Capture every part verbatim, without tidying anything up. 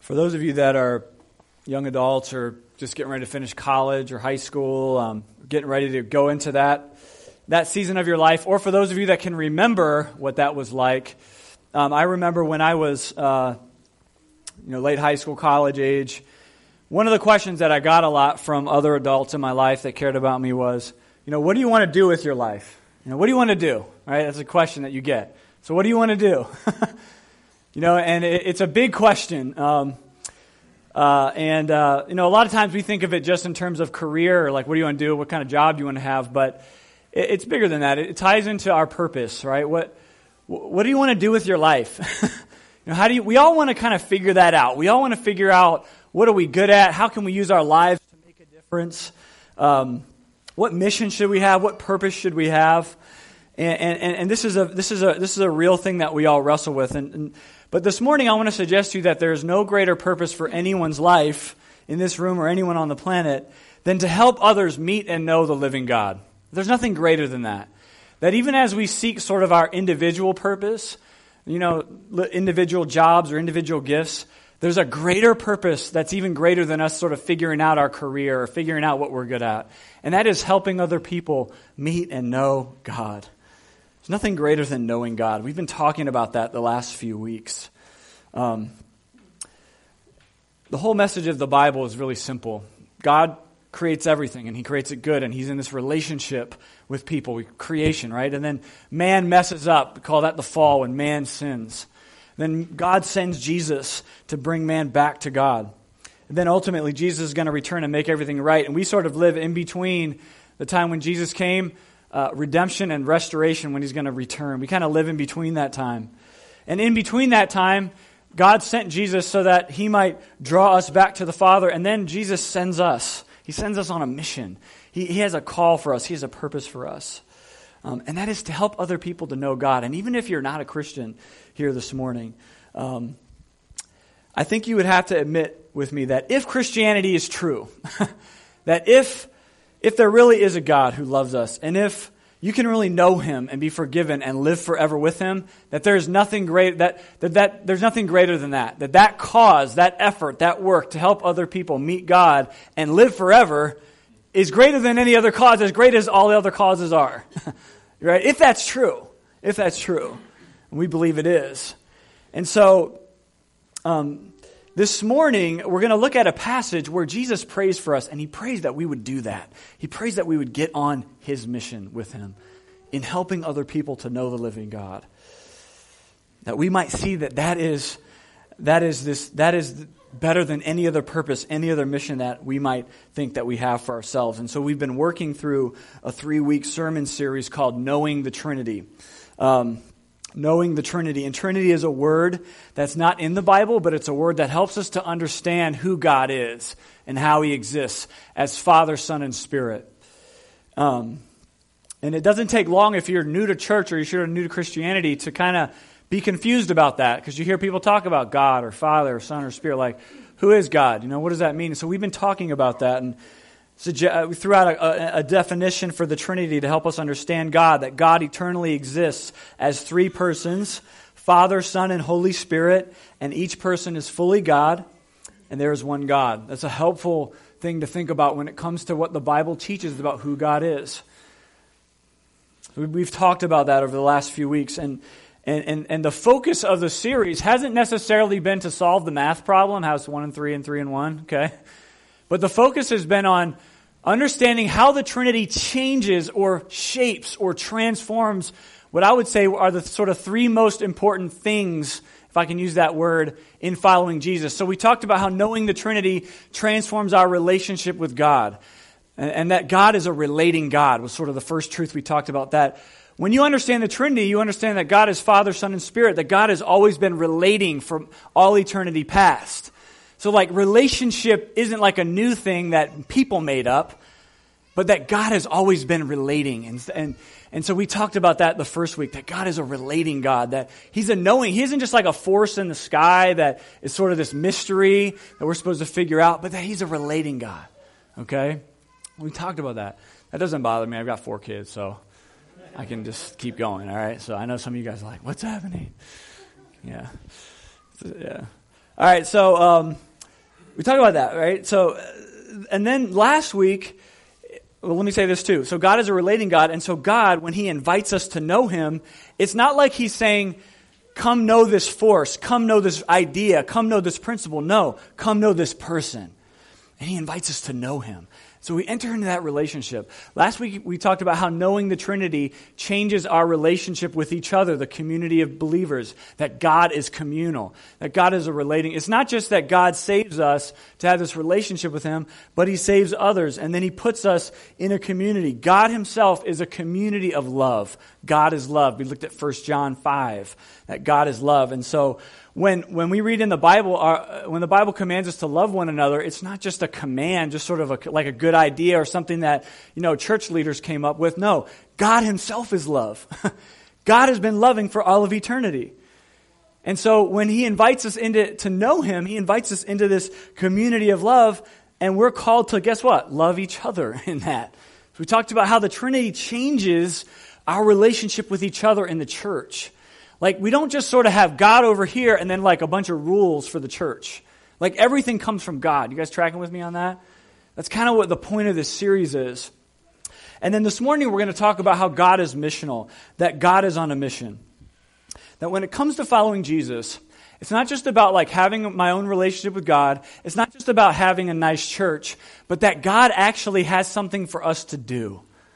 For those of you that are young adults or just getting ready to finish college or high school, um, getting ready to go into that that season of your life, or for those of you that can remember what that was like, um, I remember when I was uh, you know, late high school, college age, one of the questions that I got a lot from other adults in my life that cared about me was, you know, what do you want to do with your life? You know, what do you want to do? Right? That's a question that you get. So what do you want to do? You know, and it, it's a big question. Um, uh, and, uh, you know, a lot of times we think of it just in terms of career, or like, what do you want to do? What kind of job do you want to have? But it, it's bigger than that. It, it ties into our purpose, right? What What do you want to do with your life? You know, how do you? We all want to kind of figure that out. We all want to figure out, what are we good at? How can we use our lives to make a difference? Um, what mission should we have? What purpose should we have? And, and, and this is a this is a this is a real thing that we all wrestle with. And, and but this morning, I want to suggest to you that there is no greater purpose for anyone's life in this room or anyone on the planet than to help others meet and know the living God. There's nothing greater than that. That even as we seek sort of our individual purpose, you know, individual jobs or individual gifts, there's a greater purpose that's even greater than us sort of figuring out our career or figuring out what we're good at. And that is helping other people meet and know God. There's nothing greater than knowing God. We've been talking about that the last few weeks. Um, the whole message of the Bible is really simple. God creates everything, and He creates it good, and He's in this relationship with people, creation, right? And then man messes up. We call that the fall, when man sins. Then God sends Jesus to bring man back to God. And then ultimately, Jesus is going to return and make everything right. And we sort of live in between the time when Jesus came, uh, redemption, and restoration when He's going to return. We kind of live in between that time. And in between that time, God sent Jesus so that He might draw us back to the Father. And then Jesus sends us. He sends us on a mission. He, he has a call for us. He has a purpose for us. Um, and that is to help other people to know God. And even if you're not a Christian here this morning, um, I think you would have to admit with me that if Christianity is true, that if if there really is a God who loves us, and if you can really know Him and be forgiven and live forever with Him, that there's nothing great that, that that there's nothing greater than that. That that cause, that effort, that work to help other people meet God and live forever is greater than any other cause, as great as all the other causes are. Right? If that's true. If that's true. And we believe it is. And so, um, this morning, we're going to look at a passage where Jesus prays for us, and He prays that we would do that. He prays that we would get on His mission with Him in helping other people to know the living God. That we might see that that is, that is this, that is better than any other purpose, any other mission that we might think that we have for ourselves. And so we've been working through a three-week sermon series called Knowing the Trinity. Um, knowing the Trinity. And Trinity is a word that's not in the Bible, but it's a word that helps us to understand who God is and how He exists as Father, Son, and Spirit. Um, and it doesn't take long if you're new to church or you're new to Christianity to kind of be confused about that, because you hear people talk about God or Father or Son or Spirit, like, who is God? You know, what does that mean? So we've been talking about that, and we threw out a, a, a definition for the Trinity to help us understand God, that God eternally exists as three persons, Father, Son, and Holy Spirit, and each person is fully God, and there is one God. That's a helpful thing to think about when it comes to what the Bible teaches about who God is. We've talked about that over the last few weeks, and And, and and the focus of the series hasn't necessarily been to solve the math problem, how it's one and three and three and one, okay? But the focus has been on understanding how the Trinity changes or shapes or transforms what I would say are the sort of three most important things, if I can use that word, in following Jesus. So we talked about how knowing the Trinity transforms our relationship with God. And, and that God is a relating God was sort of the first truth we talked about that. When you understand the Trinity, you understand that God is Father, Son, and Spirit, that God has always been relating from all eternity past. So like relationship isn't like a new thing that people made up, but that God has always been relating. And, and, and so we talked about that the first week, that God is a relating God, that He's a knowing. He isn't just like a force in the sky that is sort of this mystery that we're supposed to figure out, but that He's a relating God. Okay? We talked about that. That doesn't bother me. I've got four kids, so I can just keep going, all right? So I know some of you guys are like, what's happening? Yeah. Yeah. All right, so um, we talked about that, right? So, and then last week, well, let me say this too. So God is a relating God, and so God, when he invites us to know him, it's not like he's saying, come know this force, come know this idea, come know this principle. No, come know this person. And he invites us to know him. So we enter into that relationship. Last week we talked about how knowing the Trinity changes our relationship with each other, the community of believers, that God is communal, that God is a relating. It's not just that God saves us to have this relationship with him, but he saves others, and then he puts us in a community. God himself is a community of love. God is love. We looked at First John five, that God is love. And so When when we read in the Bible, our, when the Bible commands us to love one another, it's not just a command, just sort of a, like a good idea or something that, you know, church leaders came up with. No, God himself is love. God has been loving for all of eternity. And so when he invites us into to know him, he invites us into this community of love, and we're called to, guess what? Love each other in that. So we talked about how the Trinity changes our relationship with each other in the church. Like, we don't just sort of have God over here and then like a bunch of rules for the church. Like, everything comes from God. You guys tracking with me on that? That's kind of what the point of this series is. And then this morning we're going to talk about how God is missional, that God is on a mission. That when it comes to following Jesus, it's not just about like having my own relationship with God. It's not just about having a nice church, but that God actually has something for us to do.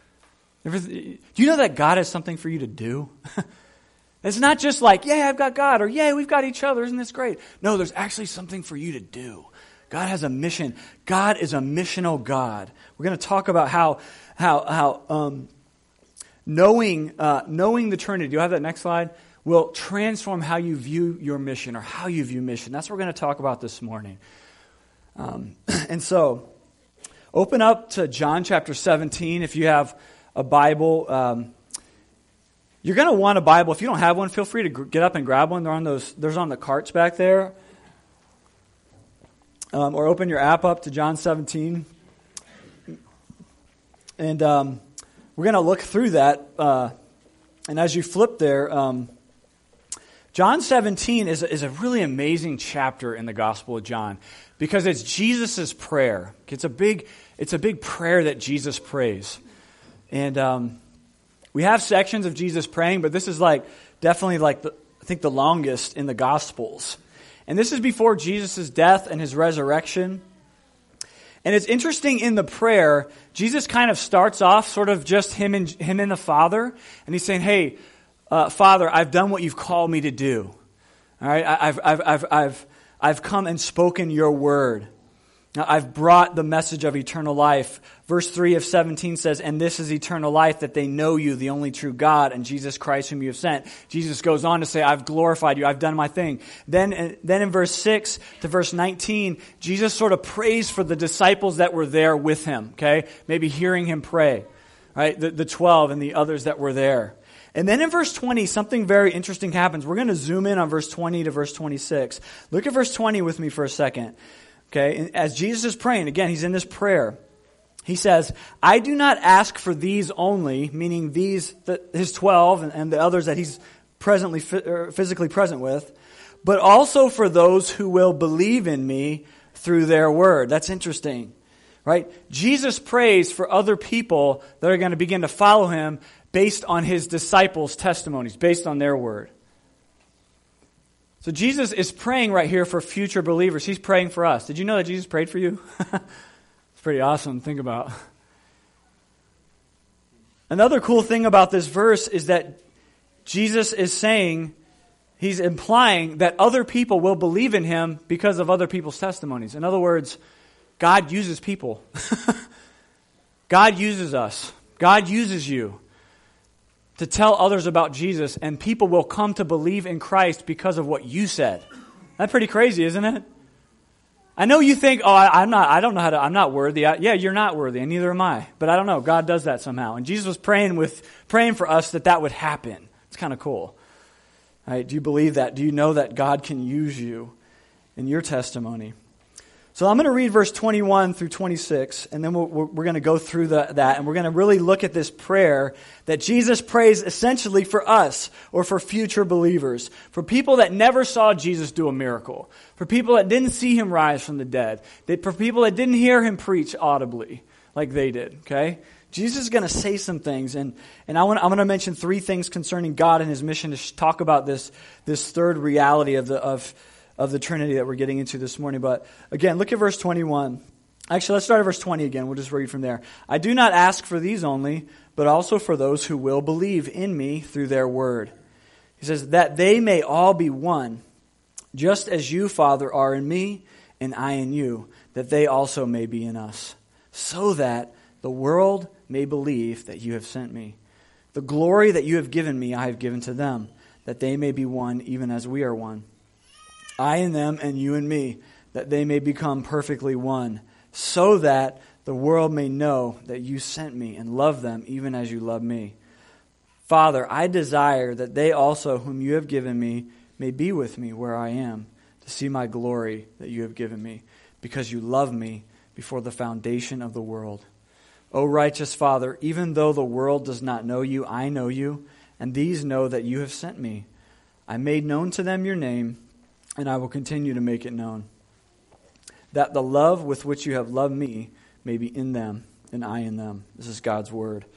Do you know that God has something for you to do? It's not just like, yay, I've got God, or yay, we've got each other, isn't this great? No, there's actually something for you to do. God has a mission. God is a missional God. We're going to talk about how how how um, knowing uh, knowing the Trinity, do you have that next slide? Will transform how you view your mission or how you view mission. That's what we're going to talk about this morning. Um, and so, open up to John chapter seventeen if you have a Bible. Um, You're going to want a Bible. If you don't have one, feel free to gr- get up and grab one. They're on those. There's on the carts back there. Um, or open your app up to John seventeen. And um, we're going to look through that. Uh, and as you flip there, um, John seventeen is, is a really amazing chapter in the Gospel of John because it's Jesus' prayer. It's a big, it's a big prayer that Jesus prays. And Um, We have sections of Jesus praying, but this is like definitely like the, I think the longest in the Gospels. And this is before Jesus' death and his resurrection. And it's interesting in the prayer, Jesus kind of starts off sort of just him and him and the Father, and he's saying, "Hey, uh, Father, I've done what you've called me to do. All right, I, I've I've I've I've I've come and spoken your word. Now, I've brought the message of eternal life." Verse three of seventeen says, "And this is eternal life, that they know you, the only true God, and Jesus Christ whom you have sent." Jesus goes on to say, "I've glorified you, I've done my thing." Then, then in verse six to verse nineteen, Jesus sort of prays for the disciples that were there with him, okay? Maybe hearing him pray, right? The, the twelve and the others that were there. And then in verse twenty, something very interesting happens. We're going to zoom in on verse twenty to verse twenty-six. Look at verse twenty with me for a second. Okay, as Jesus is praying, again, he's in this prayer. He says, "I do not ask for these only," meaning these, the, his twelve and, and the others that he's presently physically present with, "but also for those who will believe in me through their word." That's interesting, right? Jesus prays for other people that are going to begin to follow him based on his disciples' testimonies, based on their word. So Jesus is praying right here for future believers. He's praying for us. Did you know that Jesus prayed for you? It's pretty awesome to think about. Another cool thing about this verse is that Jesus is saying, he's implying that other people will believe in him because of other people's testimonies. In other words, God uses people. God uses us. God uses you to tell others about Jesus, and people will come to believe in Christ because of what you said. That's pretty crazy, isn't it? I know you think, oh, I, I'm not, I don't know how to, I'm not worthy. I, yeah, you're not worthy, and neither am I. But I don't know, God does that somehow. And Jesus was praying with, praying for us that that would happen. It's kind of cool. All right, do you believe that? Do you know that God can use you in your testimony? So I'm going to read verse twenty-one through twenty-six, and then we're, we're going to go through the, that, and we're going to really look at this prayer that Jesus prays essentially for us, or for future believers, for people that never saw Jesus do a miracle, for people that didn't see him rise from the dead, that for people that didn't hear him preach audibly like they did, okay? Jesus is going to say some things, and, and I want, I'm going to mention three things concerning God and his mission to sh- talk about this, this third reality of the of of the Trinity that we're getting into this morning. But again, look at verse twenty-one. Actually, let's start at verse twenty again. We'll just read from there. I do not ask for these only, but also for those who will believe in me through their word. He says, that they may all be one, just as you, Father, are in me, and I in you, that they also may be in us, so that the world may believe that you have sent me. The glory that you have given me, I have given to them, that they may be one, even as we are one. I in them and you in me, that they may become perfectly one, so that the world may know that you sent me and love them even as you love me. Father, I desire that they also whom you have given me may be with me where I am, to see my glory that you have given me, because you loved me before the foundation of the world. O righteous Father, even though the world does not know you, I know you, and these know that you have sent me. I made known to them your name, and I will continue to make it known, that the love with which you have loved me may be in them, and I in them. This is God's word.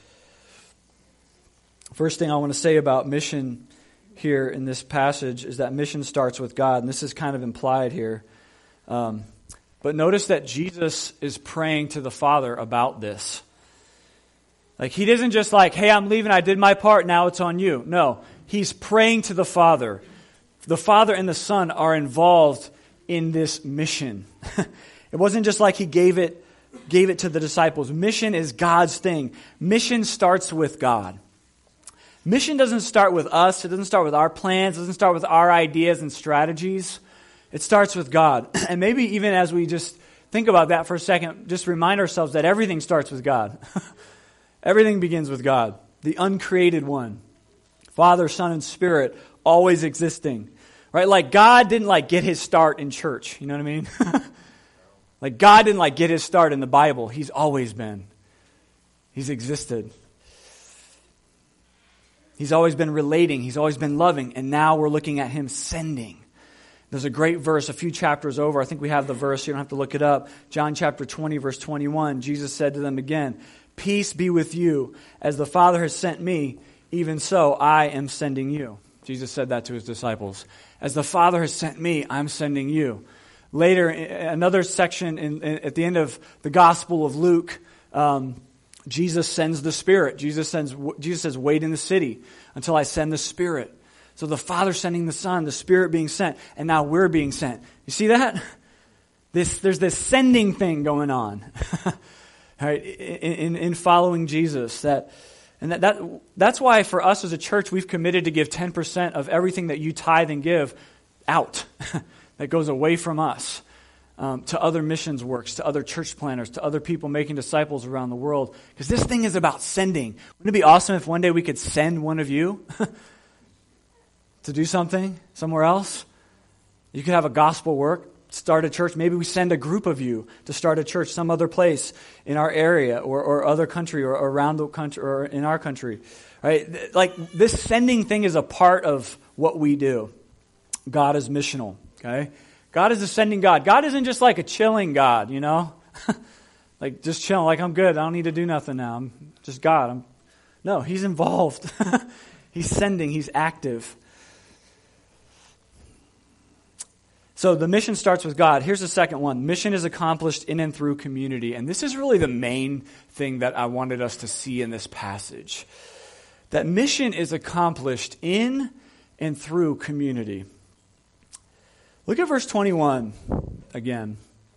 First thing I want to say about mission here in this passage is that mission starts with God, and this is kind of implied here. Um, but notice that Jesus is praying to the Father about this. Like, he isn't just like, hey, I'm leaving, I did my part, now it's on you. No, he's praying to the Father. The Father and the Son are involved in this mission. It wasn't just like he gave it, gave it to the disciples. Mission is God's thing. Mission starts with God. Mission doesn't start with us. It doesn't start with our plans. It doesn't start with our ideas and strategies. It starts with God. And maybe even as we just think about that for a second, just remind ourselves that everything starts with God. Everything begins with God, the uncreated one. Father, Son, and Spirit always existing. Right? Like, God didn't like get his start in church. You know what I mean? Like, God didn't like get his start in the Bible. He's always been. He's existed. He's always been relating. He's always been loving. And now we're looking at him sending. There's a great verse a few chapters over. I think we have the verse. You don't have to look it up. John chapter twenty, verse twenty-one. Jesus said to them again, peace be with you. As the Father has sent me, even so I am sending you. Jesus said that to his disciples. As the Father has sent me, I'm sending you. Later, another section in, in, at the end of the Gospel of Luke, um, Jesus sends the Spirit. Jesus sends. Jesus says, wait in the city until I send the Spirit. So the Father sending the Son, the Spirit being sent, and now we're being sent. You see that? This, there's this sending thing going on, right? In, in, in following Jesus. That, and that, that that's why for us as a church, we've committed to give ten percent of everything that you tithe and give out. That goes away from us um, to other missions works, to other church planners, to other people making disciples around the world. Because this thing is about sending. Wouldn't it be awesome if one day we could send one of you to do something somewhere else? You could have a gospel work, start a church. Maybe we send a group of you to start a church some other place in our area or, or other country or around the country or in our country. Right? Like, this sending thing is a part of what we do. God is missional. Okay? God is a sending God. God isn't just like a chilling God, you know? Like, just chilling, like, I'm good. I don't need to do nothing now. I'm just God. I'm... No, he's involved. He's sending. He's active. So the mission starts with God. Here's the second one. Mission is accomplished in and through community. And this is really the main thing that I wanted us to see in this passage. That mission is accomplished in and through community. Look at verse twenty-one again.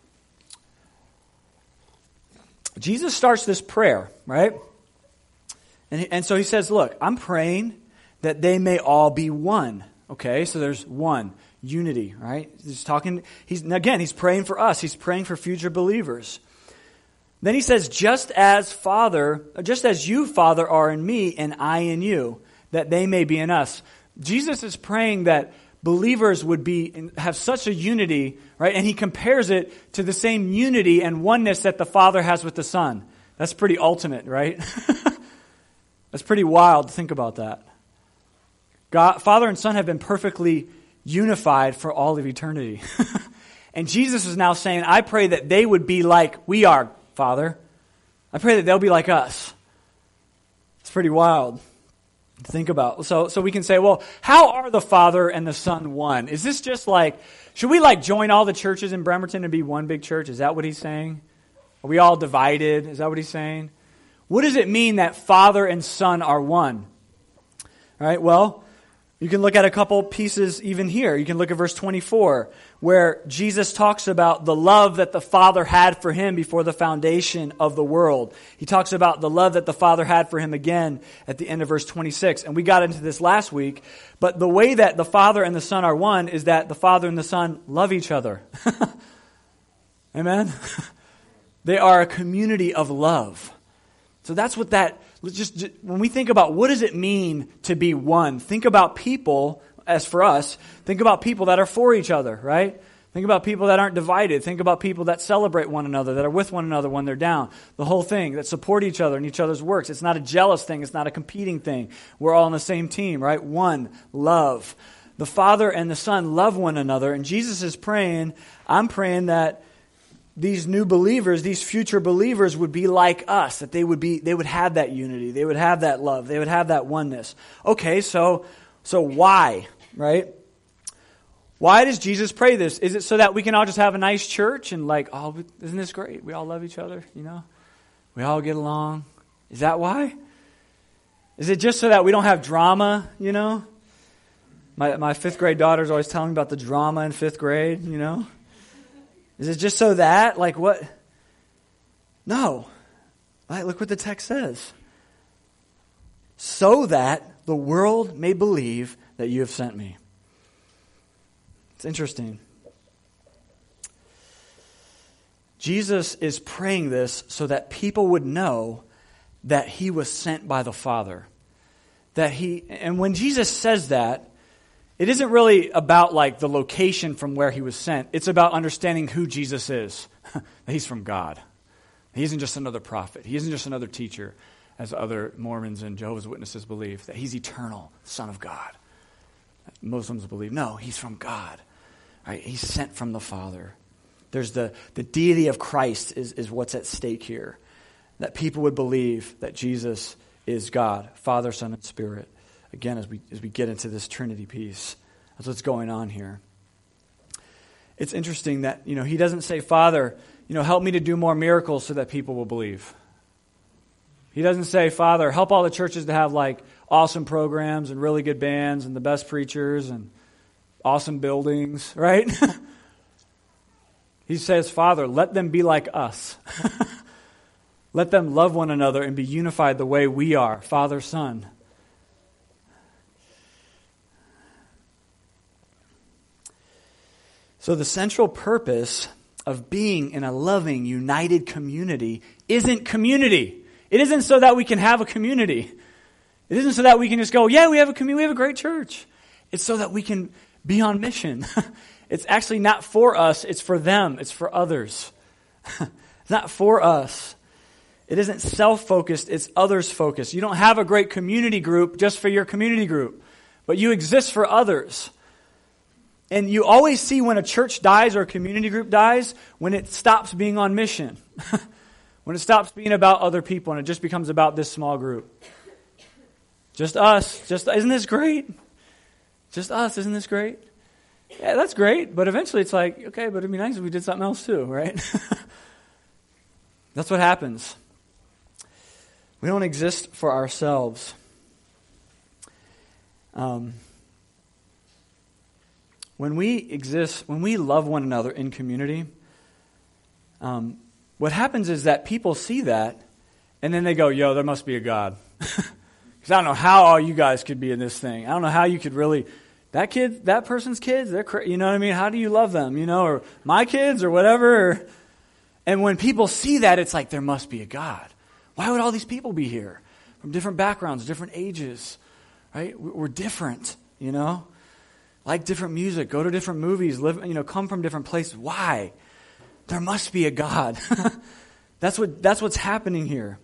Jesus starts this prayer, right? And, he, and so he says, look, I'm praying that they may all be one. Okay, so there's one, unity, right? He's talking, he's again, he's praying for us. He's praying for future believers. Then he says, just as Father, just as you, Father, are in me and I in you, that they may be in us. Jesus is praying that believers would be have such a unity, right? And he compares it to the same unity and oneness that the Father has with the Son. That's pretty ultimate, right? That's pretty wild to think about that. God, Father and Son have been perfectly unified for all of eternity. And Jesus is now saying, I pray that they would be like we are, Father. I pray that they'll be like us. It's pretty wild to think about. So, so we can say, well, how are the Father and the Son one? Is this just like, should we like join all the churches in Bremerton and be one big church? Is that what he's saying? Are we all divided? Is that what he's saying? What does it mean that Father and Son are one? All right, well, you can look at a couple pieces even here. You can look at verse twenty-four, where Jesus talks about the love that the Father had for him before the foundation of the world. He talks about the love that the Father had for him again at the end of verse twenty-six. And we got into this last week. But the way that the Father and the Son are one is that the Father and the Son love each other. Amen? They are a community of love. So that's what that... Just, just when we think about what does it mean to be one, think about people, as for us, think about people that are for each other, right? Think about people that aren't divided. Think about people that celebrate one another, that are with one another when they're down. The whole thing, that support each other and each other's works. It's not a jealous thing. It's not a competing thing. We're all on the same team, right? One, love. The Father and the Son love one another. And Jesus is praying, I'm praying that these new believers, these future believers would be like us, that they would be, they would have that unity, they would have that love, they would have that oneness. Okay, so, so why, right? Why does Jesus pray this? Is it so that we can all just have a nice church and like, oh, isn't this great? We all love each other, you know? We all get along. Is that why? Is it just so that we don't have drama, you know? My my fifth grade daughter's always telling me about the drama in fifth grade, you know? Is it just so that? Like what? No. Right, look what the text says. So that the world may believe that you have sent me. It's interesting. Jesus is praying this so that people would know that he was sent by the Father. That he, and when Jesus says that, it isn't really about like the location from where he was sent. It's about understanding who Jesus is. That he's from God. He isn't just another prophet. He isn't just another teacher, as other Mormons and Jehovah's Witnesses believe. That he's eternal, Son of God. Muslims believe, no, he's from God. Right? He's sent from the Father. There's the, the deity of Christ is, is what's at stake here. That people would believe that Jesus is God, Father, Son, and Spirit. Again, as we as we get into this Trinity piece, that's what's going on here. It's interesting that, you know, he doesn't say, Father, you know, help me to do more miracles so that people will believe. He doesn't say, Father, help all the churches to have like awesome programs and really good bands and the best preachers and awesome buildings, right? He says, Father, let them be like us. Let them love one another and be unified the way we are, Father, Son. So the central purpose of being in a loving, united community isn't community. It isn't so that we can have a community. It isn't so that we can just go, yeah, we have a community, we have a great church. It's so that we can be on mission. It's actually not for us, it's for them, it's for others. It's not for us. It isn't self-focused, it's others-focused. You don't have a great community group just for your community group, but you exist for others. And you always see when a church dies or a community group dies, when it stops being on mission. When it stops being about other people and it just becomes about this small group. Just us. Just isn't this great? Just us, isn't this great? Yeah, that's great. But eventually it's like, okay, but it'd be nice if we did something else too, right? That's what happens. We don't exist for ourselves. Um, when we exist, when we love one another in community, um, what happens is that people see that, and then they go, yo, there must be a God. Because I don't know how all you guys could be in this thing. I don't know how you could really, that kid, that person's kids, they're cra- you know what I mean? How do you love them, you know, or my kids or whatever. Or, and when people see that, it's like, there must be a God. Why would all these people be here? From different backgrounds, different ages, right? We're different, you know? like different music, go to different movies, live, you know, come from different places. Why? There must be a God. That's what, that's what's happening here.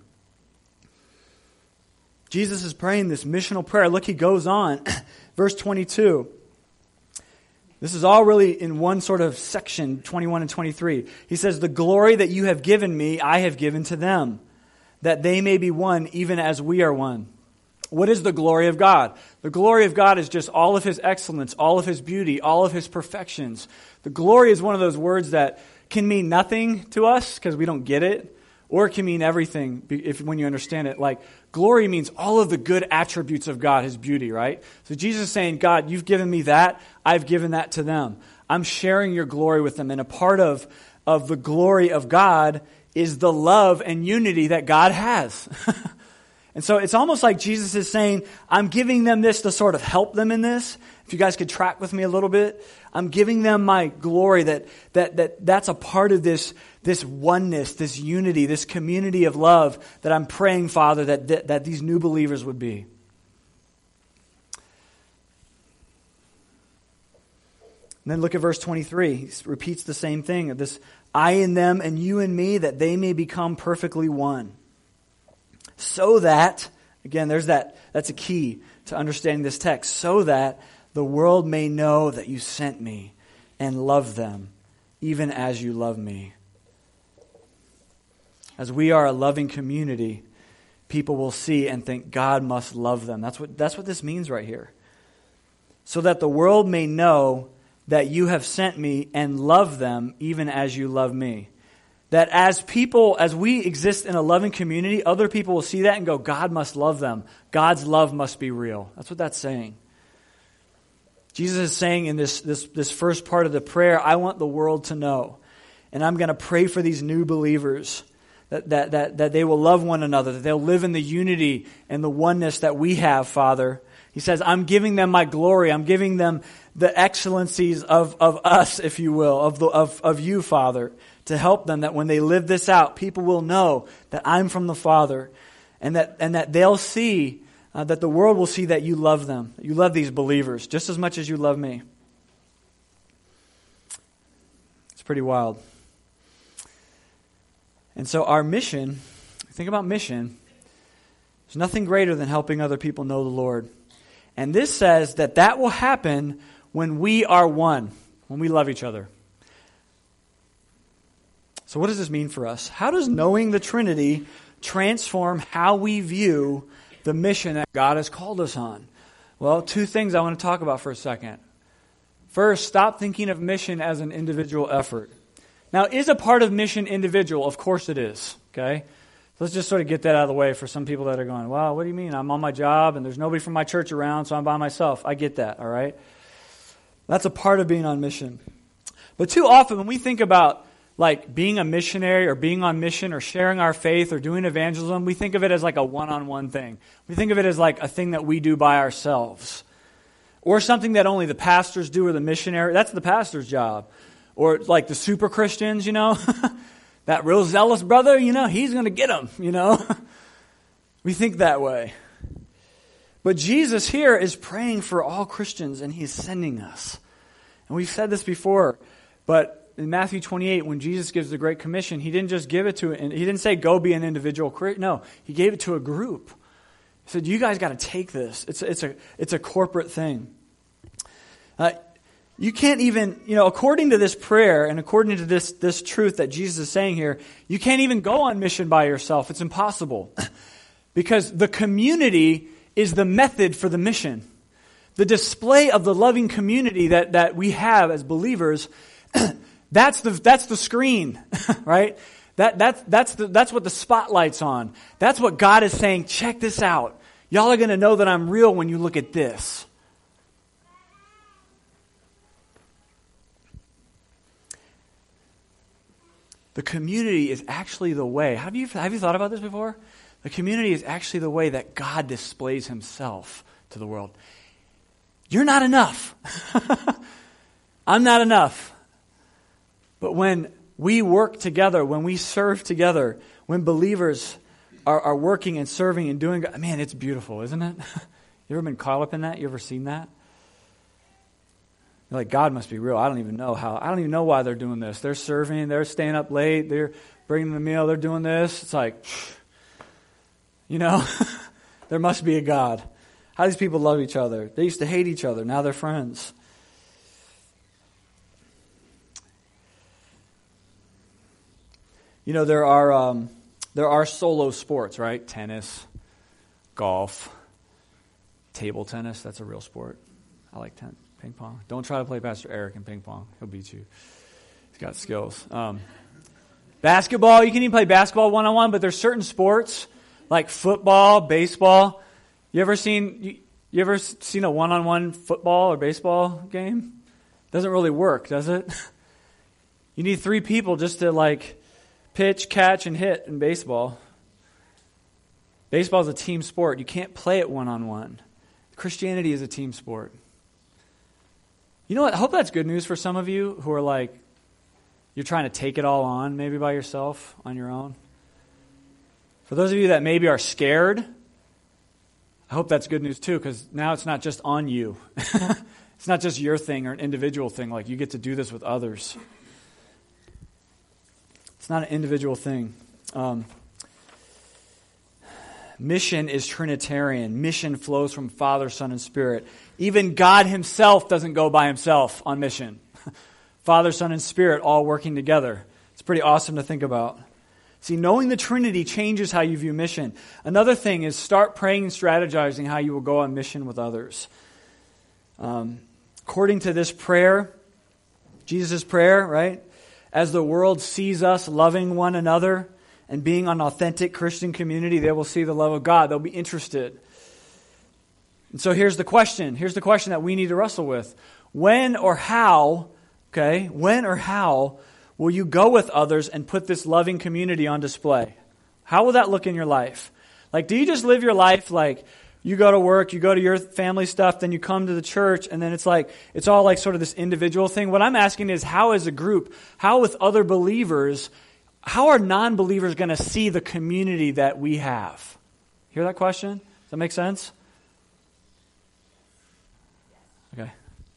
Jesus is praying this missional prayer. Look, he goes on. Verse twenty-two. This is all really in one sort of section, twenty-one and twenty-three. He says, the glory that you have given me, I have given to them, that they may be one, even as we are one. What is the glory of God? The glory of God is just all of His excellence, all of His beauty, all of His perfections. The glory is one of those words that can mean nothing to us because we don't get it, or it can mean everything if when you understand it. Like, glory means all of the good attributes of God, His beauty, right? So Jesus is saying, God, you've given me that. I've given that to them. I'm sharing your glory with them. And a part of, of the glory of God is the love and unity that God has. And so it's almost like Jesus is saying, I'm giving them this to sort of help them in this. If you guys could track with me a little bit. I'm giving them my glory, that that that that's a part of this, this oneness, this unity, this community of love that I'm praying, Father, that, that, that these new believers would be. And then look at verse twenty-three. He repeats the same thing. This, I in them and you in me, that they may become perfectly one. So that, again, there's that, that's a key to understanding this text. So that the world may know that you sent me and love them, even as you love me. As we are a loving community, people will see and think God must love them. That's what, that's what this means right here. So that the world may know that you have sent me and love them, even as you love me. That as people, as we exist in a loving community, other people will see that and go, God must love them. God's love must be real. That's what that's saying. Jesus is saying in this, this, this first part of the prayer, I want the world to know. And I'm going to pray for these new believers that, that, that, that they will love one another, that they'll live in the unity and the oneness that we have, Father. He says, I'm giving them my glory. I'm giving them the excellencies of, of us, if you will, of, the, of, of you, Father, to help them that when they live this out, people will know that I'm from the Father, and that, and that they'll see, uh, that the world will see that you love them, that you love these believers just as much as you love me. It's pretty wild. And so our mission, think about mission, there's nothing greater than helping other people know the Lord. And this says that that will happen when we are one, when we love each other. So what does this mean for us? How does knowing the Trinity transform how we view the mission that God has called us on? Well, two things I want to talk about for a second. First, stop thinking of mission as an individual effort. Now, is a part of mission individual? Of course it is, okay? Let's just sort of get that out of the way for some people that are going, wow, what do you mean? I'm on my job and there's nobody from my church around, so I'm by myself. I get that, all right? That's a part of being on mission. But too often when we think about like being a missionary or being on mission or sharing our faith or doing evangelism, we think of it as like a one-on-one thing. We think of it as like a thing that we do by ourselves. Or something that only the pastors do or the missionary. That's the pastor's job. Or like the super Christians, you know. That real zealous brother, you know, he's going to get them, you know. We think that way. But Jesus here is praying for all Christians and He's sending us. And we've said this before, but in Matthew twenty-eight, when Jesus gives the Great Commission, He didn't just give it to, He didn't say go be an individual. No, He gave it to a group. He said, you guys got to take this. It's, it's, a, it's a corporate thing. Uh, you can't even, you know, according to this prayer and according to this, this truth that Jesus is saying here, you can't even go on mission by yourself. It's impossible. Because the community is the method for the mission. The display of the loving community that, that we have as believers, that's the that's the screen, right? That that's that's the that's what the spotlight's on. That's what God is saying, check this out. Y'all are going to know that I'm real when you look at this. The community is actually the way. Have you have you thought about this before? The community is actually the way that God displays Himself to the world. You're not enough. I'm not enough. But when we work together, when we serve together, when believers are, are working and serving and doing, man, it's beautiful, isn't it? You ever been caught up in that? You ever seen that? You're like, God must be real. I don't even know how. I don't even know why they're doing this. They're serving. They're staying up late. They're bringing the meal. They're doing this. It's like, you know, there must be a God. How do these people love each other? They used to hate each other. Now they're friends. You know, there are um, there are solo sports, right? Tennis, golf, table tennis. That's a real sport. I like ten, ping pong. Don't try to play Pastor Eric in ping pong. He'll beat you. He's got skills. Um, basketball, you can even play basketball one-on-one, but there's certain sports like football, baseball. You ever seen you, you ever seen a one-on-one football or baseball game? Doesn't really work, does it? You need three people just to like pitch, catch, and hit in baseball. Baseball is a team sport. You can't play it one-on-one. Christianity is a team sport. You know what? I hope that's good news for some of you who are like, you're trying to take it all on maybe by yourself, on your own. For those of you that maybe are scared, I hope that's good news too, because now it's not just on you. It's not just your thing or an individual thing. Like, you get to do this with others. It's not an individual thing. Um, mission is Trinitarian. Mission flows from Father, Son, and Spirit. Even God himself doesn't go by himself on mission. Father, Son, and Spirit all working together. It's pretty awesome to think about. See, knowing the Trinity changes how you view mission. Another thing is start praying and strategizing how you will go on mission with others. Um, according to this prayer, Jesus' prayer, right? As the world sees us loving one another and being an authentic Christian community, they will see the love of God. They'll be interested. And so here's the question. Here's the question that we need to wrestle with. When or how, okay, when or how will you go with others and put this loving community on display? How will that look in your life? Like, do you just live your life like you go to work, you go to your family stuff, then you come to the church, and then it's like, it's all like sort of this individual thing? What I'm asking is, how as a group, how with other believers, how are non-believers going to see the community that we have? Hear that question? Does that make sense? Okay.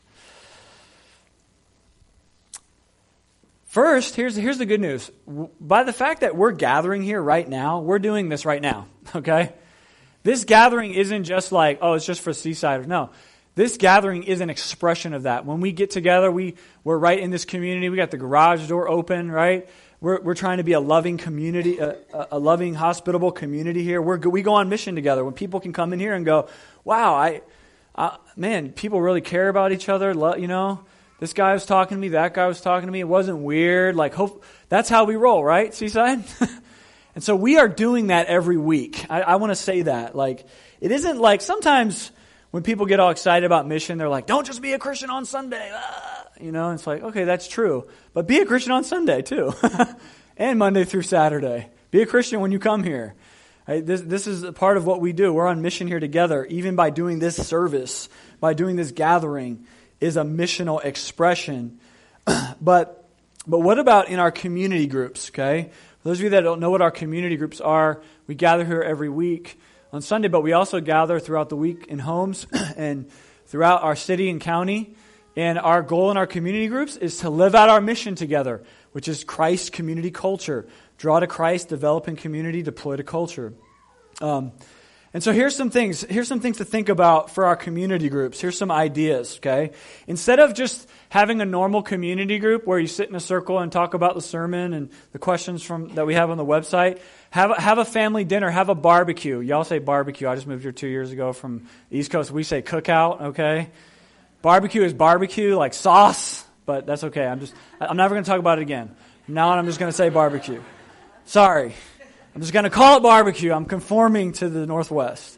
First, here's, here's the good news. By the fact that we're gathering here right now, we're doing this right now, okay? This gathering isn't just like, oh, it's just for Seaside. No, this gathering is an expression of that. When we get together, we, we're right in this community. We got the garage door open, right? We're, we're trying to be a loving community, a, a loving, hospitable community here. We're, we go on mission together. When people can come in here and go, wow, I, uh, man, people really care about each other, you know? This guy was talking to me, that guy was talking to me. It wasn't weird. Like, hope that's how we roll, right, Seaside? And so we are doing that every week. I, I want to say that. Like, it isn't like sometimes when people get all excited about mission, they're like, don't just be a Christian on Sunday. Ah! You know, it's like, okay, that's true. But be a Christian on Sunday too. And Monday through Saturday. Be a Christian when you come here. Right? This, this is a part of what we do. We're on mission here together. Even by doing this service, by doing this gathering, is a missional expression. but but what about in our community groups, okay? For those of you that don't know what our community groups are, we gather here every week on Sunday, but we also gather throughout the week in homes and throughout our city and county. And our goal in our community groups is to live out our mission together, which is Christ community culture. Draw to Christ, develop in community, deploy to culture. Um, and so here's some things. Here's some things to think about for our community groups. Here's some ideas, okay? Instead of just having a normal community group where you sit in a circle and talk about the sermon and the questions from that we have on the website, have a, have a family dinner, have a barbecue. Y'all say barbecue. I just moved here two years ago from the East Coast. We say cookout, okay? Barbecue is barbecue, like sauce, but that's okay. I'm just, I'm never going to talk about it again. From now on, I'm just going to say barbecue. Sorry. I'm just going to call it barbecue. I'm conforming to the Northwest.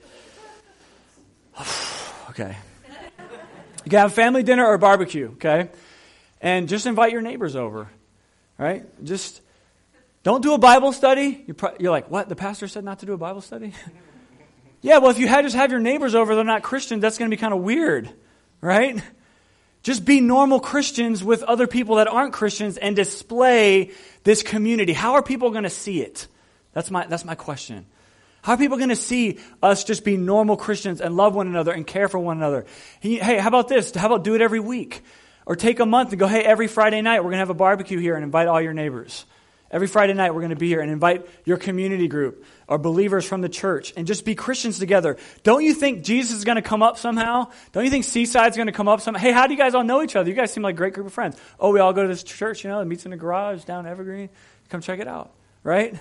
Okay. You can have family dinner or barbecue, okay? And just invite your neighbors over, right? Just don't do a Bible study. You're, pro- you're like, what? The pastor said not to do a Bible study? Yeah, well, if you had just have your neighbors over, they're not Christians, that's going to be kind of weird, right? Just be normal Christians with other people that aren't Christians and display this community. How are people going to see it? That's my that's my question. How are people going to see us just be normal Christians and love one another and care for one another? Hey, how about this? How about do it every week? Or take a month and go, hey, every Friday night we're going to have a barbecue here and invite all your neighbors. Every Friday night we're going to be here and invite your community group or believers from the church and just be Christians together. Don't you think Jesus is going to come up somehow? Don't you think Seaside's going to come up somehow? Hey, how do you guys all know each other? You guys seem like a great group of friends. Oh, we all go to this church, you know, it meets in the garage down Evergreen. Come check it out, right?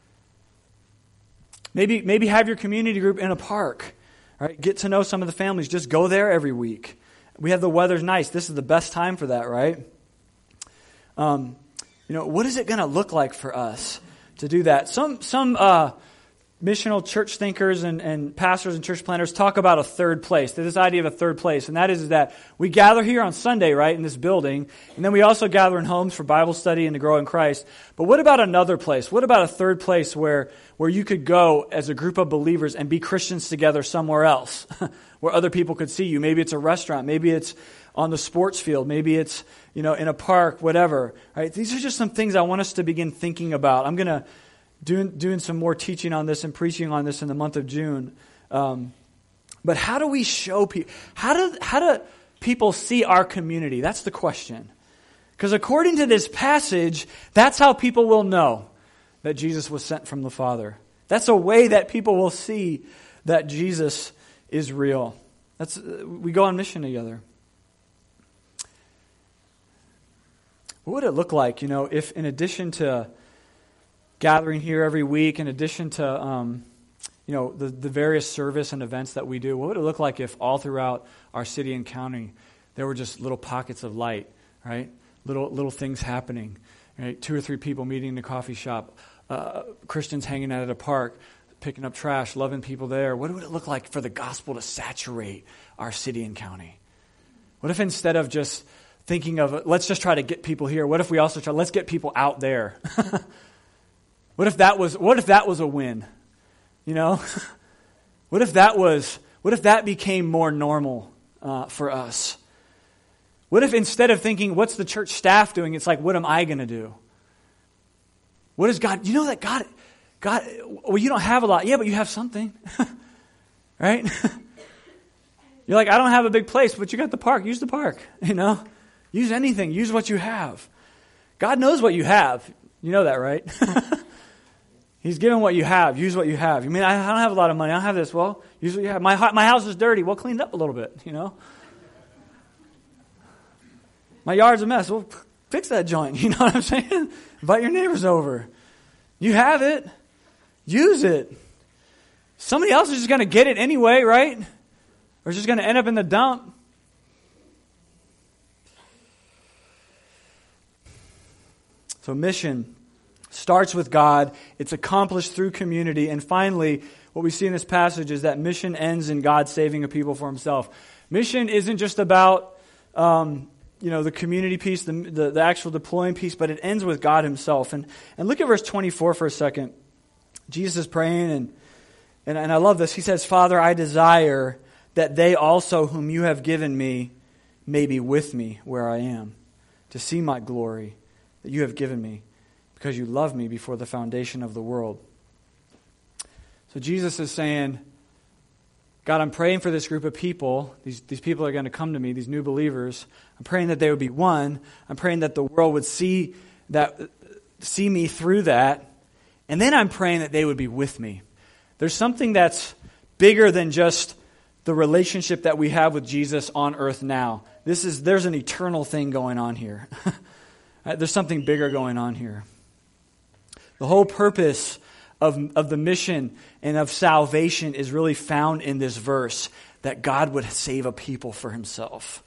Maybe, maybe have your community group in a park, right? Get to know some of the families. Just go there every week. We have the weather's nice. This is the best time for that, right? Um, you know, what is it going to look like for us to do that? Some some uh, missional church thinkers and, and pastors and church planners talk about a third place. There's this idea of a third place, and that is that we gather here on Sunday, right, in this building, and then we also gather in homes for Bible study and to grow in Christ. But what about another place? What about a third place where, where you could go as a group of believers and be Christians together somewhere else, where other people could see you? Maybe it's a restaurant. Maybe it's on the sports field. Maybe it's, you know, in a park, whatever. Right? These are just some things I want us to begin thinking about. I'm going to Doing, doing some more teaching on this and preaching on this in the month of June. Um, but how do we show people, how do, how do people see our community? That's the question. Because according to this passage, that's how people will know that Jesus was sent from the Father. That's a way that people will see that Jesus is real. That's, we go on mission together. What would it look like, you know, if in addition to gathering here every week, in addition to um, you know the, the various service and events that we do, what would it look like if all throughout our city and county there were just little pockets of light, right? Little little things happening, right? Two or three people meeting in a coffee shop, uh, Christians hanging out at a park, picking up trash, loving people there. What would it look like for the gospel to saturate our city and county? What if instead of just thinking of let's just try to get people here, what if we also try let's get people out there? What if that was what if that was a win? You know? What if that was what if that became more normal uh, for us? What if instead of thinking, what's the church staff doing? It's like, what am I going to do? What is God? You know that God, God, well, you don't have a lot. Yeah, but you have something. Right? You're like, I don't have a big place, but you got the park. Use the park. You know? Use anything. Use what you have. God knows what you have. You know that, right? He's given what you have. Use what you have. You mean, I don't have a lot of money. I don't have this. Well, use what you have. My, my house is dirty. Well, clean it up a little bit, you know? My yard's a mess. Well, fix that joint. You know what I'm saying? Invite your neighbors over. You have it. Use it. Somebody else is just going to get it anyway, right? Or it's just going to end up in the dump. So mission starts with God. It's accomplished through community. And finally, what we see in this passage is that mission ends in God saving a people for himself. Mission isn't just about um, you know, the community piece, the, the, the actual deploying piece, but it ends with God himself. And, and look at verse twenty-four for a second. Jesus is praying, and, and, and I love this. He says, Father, I desire that they also whom you have given me may be with me where I am, to see my glory that you have given me, because you love me before the foundation of the world. So Jesus is saying, God, I'm praying for this group of people. These, these people are going to come to me, these new believers. I'm praying that they would be one. I'm praying that the world would see that, see me through that. And then I'm praying that they would be with me. There's something that's bigger than just the relationship that we have with Jesus on earth now. This is there's an eternal thing going on here. There's something bigger going on here. The whole purpose of, of the mission and of salvation is really found in this verse, that God would save a people for himself.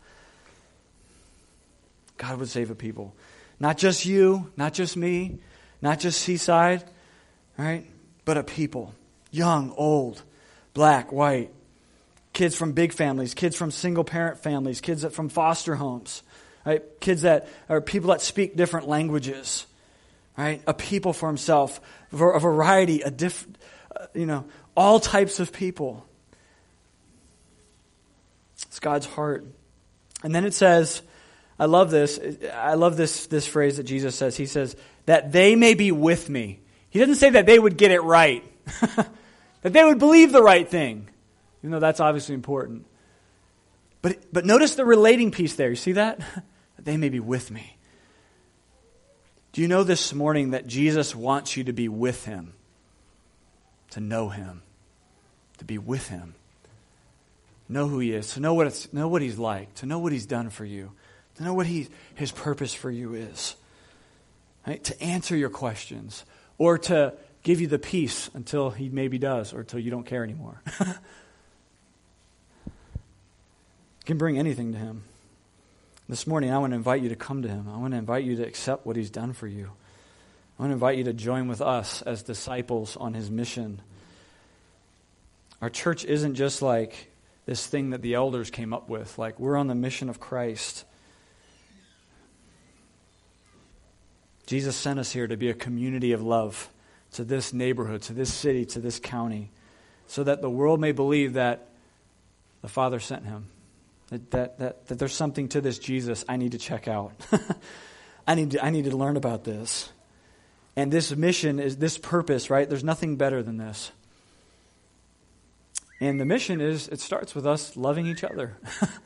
God would save a people. Not just you, not just me, not just Seaside, right? But a people. Young, old, black, white. Kids from big families, kids from single parent families, kids that from foster homes, right? Kids that are people that speak different languages, right? A people for himself, for a variety, a different, uh, you know, all types of people. It's God's heart. And then it says, I love this. I love this this phrase that Jesus says. He says, that they may be with me. He doesn't say that they would get it right, that they would believe the right thing. Even though that's obviously important. But but notice the relating piece there. You see that? that they may be with me. Do you know this morning that Jesus wants you to be with him, to know him, to be with him, know who he is, to know what it's, know what he's like, to know what he's done for you, to know what he, his purpose for you is, right? To answer your questions, or to give you the peace until he maybe does, or until you don't care anymore. You can bring anything to him. This morning, I want to invite you to come to him. I want to invite you to accept what he's done for you. I want to invite you to join with us as disciples on his mission. Our church isn't just like this thing that the elders came up with. Like, we're on the mission of Christ. Jesus sent us here to be a community of love to this neighborhood, to this city, to this county, so that the world may believe that the Father sent him. That, that, that, that there's something to this Jesus I need to check out. I need to, I need to learn about this. And this mission is this purpose, right? There's nothing better than this. And the mission is, it starts with us loving each other.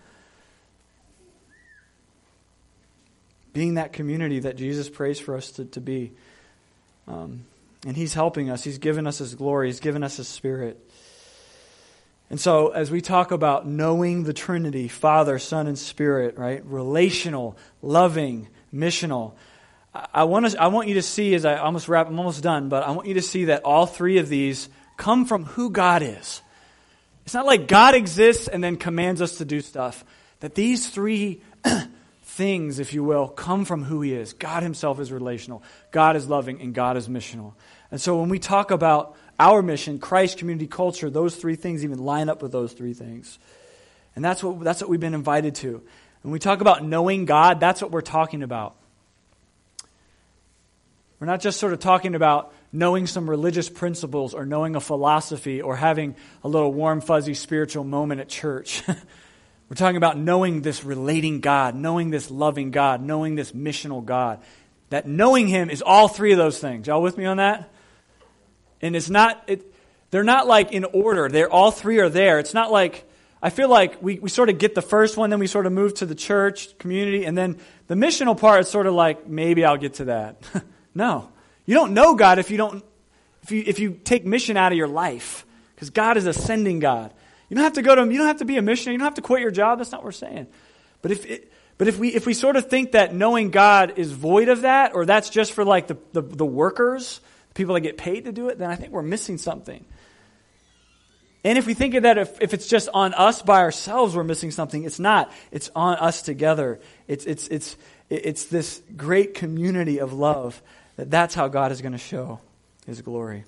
Being that community that Jesus prays for us to, to be. Um, and he's helping us. He's given us his glory. He's given us his Spirit. And so as we talk about knowing the Trinity, Father, Son, and Spirit, right? Relational, loving, missional. I want to, I want you to see, as I almost wrap, I'm almost done, but I want you to see that all three of these come from who God is. It's not like God exists and then commands us to do stuff. That these three things, if you will, come from who he is. God himself is relational. God is loving, and God is missional. And so when we talk about our mission, Christ, community, culture, those three things even line up with those three things. And that's what that's what we've been invited to. When we talk about knowing God, that's what we're talking about. We're not just sort of talking about knowing some religious principles or knowing a philosophy or having a little warm, fuzzy spiritual moment at church. We're talking about knowing this relating God, knowing this loving God, knowing this missional God. That knowing him is all three of those things. Y'all with me on that? And it's not, it, they're not like in order. They're all three are there. It's not like, I feel like we, we sort of get the first one, then we sort of move to the church, community, and then the missional part is sort of like, maybe I'll get to that. No. You don't know God if you don't, if you if you take mission out of your life. Because God is a sending God. You don't have to go to him, you don't have to be a missionary, you don't have to quit your job. That's not what we're saying. But if it, but if we if we sort of think that knowing God is void of that, or that's just for like the, the, the workers, people that get paid to do it, then I think we're missing something. And if we think of that, if, if it's just on us by ourselves, we're missing something. It's not. It's on us together. It's it's it's it's this great community of love. That that's how God is going to show his glory.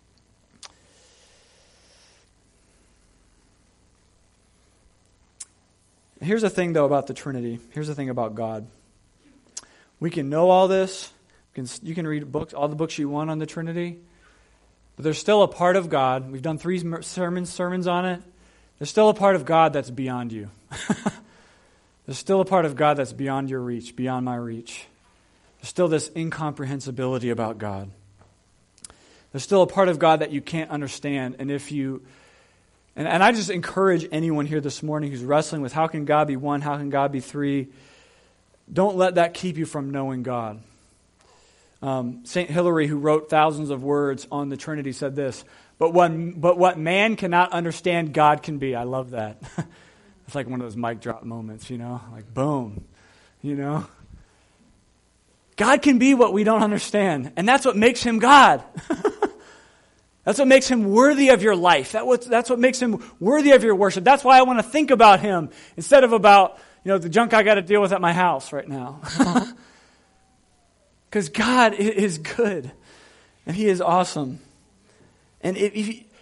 Here's the thing, though, about the Trinity. Here's the thing about God. We can know all this. You can, you can read books, all the books you want on the Trinity. But there's still a part of God. We've done three sermons, sermons on it. There's still a part of God that's beyond you. There's still a part of God that's beyond your reach, beyond my reach. There's still this incomprehensibility about God. There's still a part of God that you can't understand. And if you, and, and I just encourage anyone here this morning who's wrestling with how can God be one, how can God be three, don't let that keep you from knowing God. Um, Saint Hilary, who wrote thousands of words on the Trinity, said this, but, when, but what man cannot understand, God can be. I love that. It's like one of those mic drop moments, you know, like boom, you know. God can be what we don't understand, and that's what makes him God. That's what makes him worthy of your life. That what, that's what makes him worthy of your worship. That's why I want to think about him instead of about, you know, the junk I got to deal with at my house right now. Because God is good, and he is awesome. And if, if you,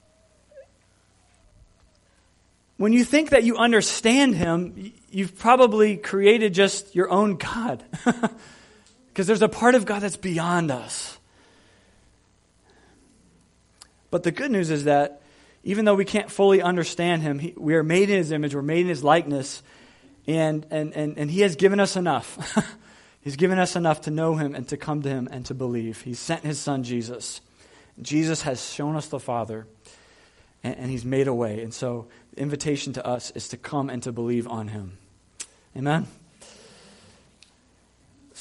when you think that you understand him, you've probably created just your own God. Because there's a part of God that's beyond us. But the good news is that even though we can't fully understand him, he, we are made in his image, we're made in his likeness, and, and, and, and he has given us enough. He's given us enough to know him and to come to him and to believe. He sent his son Jesus. Jesus has shown us the Father, and, and he's made a way. And so the invitation to us is to come and to believe on him. Amen?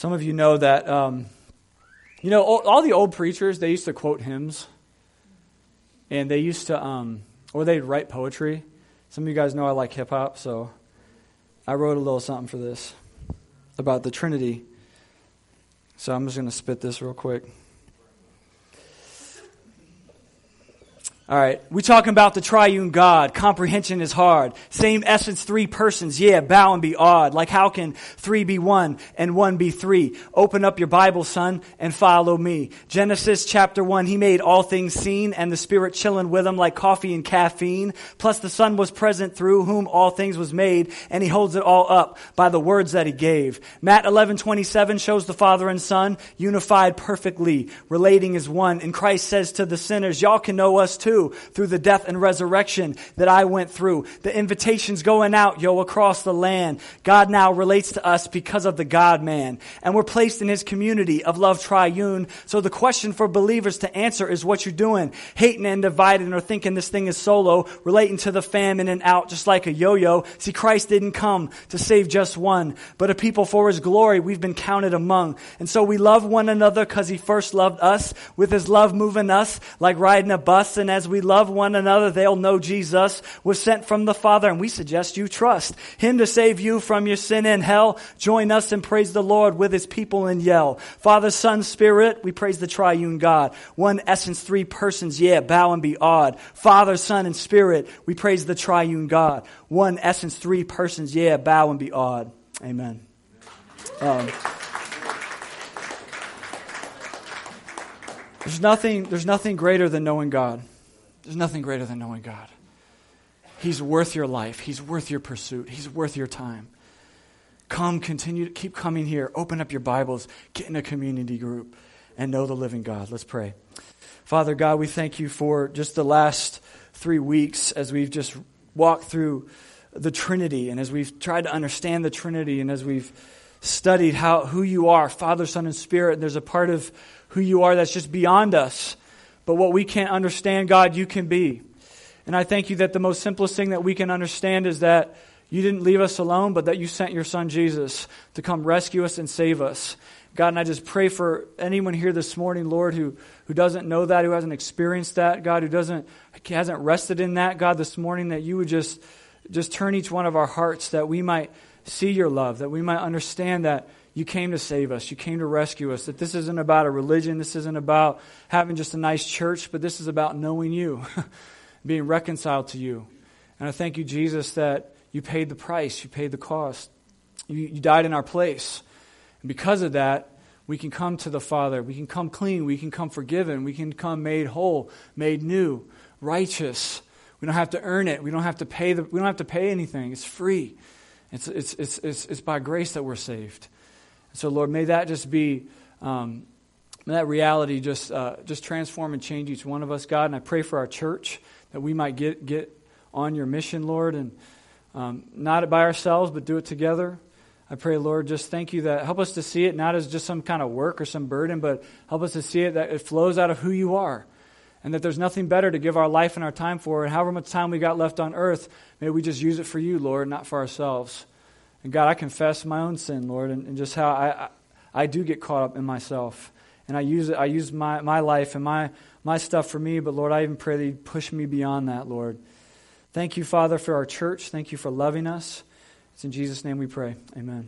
Some of you know that, um, you know, all, all the old preachers, they used to quote hymns. And they used to, um, or they'd write poetry. Some of you guys know I like hip-hop, so I wrote a little something for this about the Trinity. So I'm just going to spit this real quick. All right, we talking about the triune God. Comprehension is hard. Same essence, three persons. Yeah, bow and be awed. Like how can three be one and one be three? Open up your Bible, son, and follow me. Genesis chapter one, he made all things seen and the Spirit chilling with him like coffee and caffeine. Plus the Son was present through whom all things was made, and he holds it all up by the words that he gave. Matt eleven twenty-seven shows the Father and Son unified perfectly, relating as one. And Christ says to the sinners, y'all can know us too, through the death and resurrection that I went through. The invitation's going out, yo, across the land. God now relates to us because of the God-man. And we're placed in his community of love triune. So the question for believers to answer is what you're doing. Hating and dividing or thinking this thing is solo, relating to the fam in and out just like a yo-yo. See, Christ didn't come to save just one, but a people for his glory we've been counted among. And so we love one another because he first loved us, with his love moving us like riding a bus. And as we love one another, they'll know Jesus was sent from the Father, and we suggest you trust him to save you from your sin and hell. Join us and praise the Lord with his people and yell. Father, Son, Spirit, we praise the triune God. One essence, three persons, yeah, bow and be awed. Father, Son, and Spirit, we praise the triune God. One essence, three persons, yeah, bow and be awed. Amen. Um, there's nothing, there's nothing greater than knowing God. There's nothing greater than knowing God. He's worth your life. He's worth your pursuit. He's worth your time. Come, continue to keep coming here. Open up your Bibles. Get in a community group and know the living God. Let's pray. Father God, we thank you for just the last three weeks as we've just walked through the Trinity and as we've tried to understand the Trinity and as we've studied how who you are, Father, Son, and Spirit. And there's a part of who you are that's just beyond us. But what we can't understand, God, you can be. And I thank you that the most simplest thing that we can understand is that you didn't leave us alone, but that you sent your Son Jesus to come rescue us and save us. God, and I just pray for anyone here this morning, Lord, who, who doesn't know that, who hasn't experienced that, God, who doesn't hasn't rested in that, God, this morning, that you would just, just turn each one of our hearts, that we might see your love, that we might understand that you came to save us. You came to rescue us. That this isn't about a religion. This isn't about having just a nice church, but this is about knowing you, being reconciled to you. And I thank you, Jesus, that you paid the price. You paid the cost. You, you died in our place. And because of that, we can come to the Father. We can come clean. We can come forgiven. We can come made whole, made new, righteous. We don't have to earn it. We don't have to pay the, we don't have to pay anything. It's free. It's, it's, it's, it's, it's by grace that we're saved. So, Lord, may that just be, um, may that reality just uh, just transform and change each one of us, God. And I pray for our church that we might get get on your mission, Lord, and um, not by ourselves, but do it together. I pray, Lord, just thank you that help us to see it not as just some kind of work or some burden, but help us to see it that it flows out of who you are, and that there's nothing better to give our life and our time for. And however much time we got left on earth, may we just use it for you, Lord, not for ourselves. And God, I confess my own sin, Lord, and, and just how I, I I do get caught up in myself. And I use it, I use my, my life and my, my stuff for me, but Lord, I even pray that you push me beyond that, Lord. Thank you, Father, for our church. Thank you for loving us. It's in Jesus' name we pray. Amen.